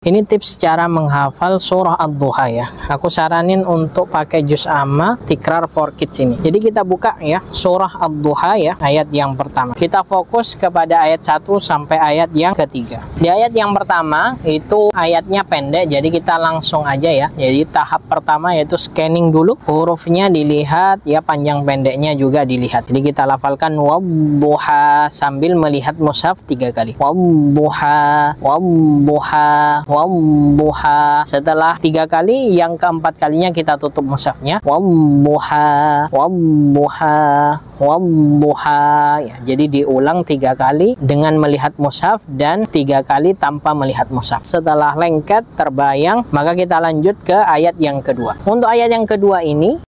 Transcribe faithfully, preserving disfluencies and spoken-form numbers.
Ini tips cara menghafal surah Ad-Duha ya. Aku saranin untuk pakai juz amma Tikrar for Kids ini. Jadi kita buka ya surah Ad-Duha ya, ayat yang pertama. Kita fokus kepada ayat satu sampai ayat yang ketiga. Di ayat yang pertama itu ayatnya pendek, jadi kita langsung aja ya. Jadi tahap pertama yaitu scanning dulu, hurufnya dilihat ya, panjang pendeknya juga dilihat. Jadi kita lafalkan Wadduha sambil melihat mushaf tiga kali. Wadduha, Wadduha, Wadduha. Setelah tiga kali, yang keempat kalinya kita tutup mushafnya. Wadduha, Wadduha, Wadduha. Ya, jadi diulang tiga kali dengan melihat mushaf dan tiga kali tanpa melihat mushaf. Setelah lengket terbayang, maka kita lanjut ke ayat yang kedua. Untuk ayat yang kedua ini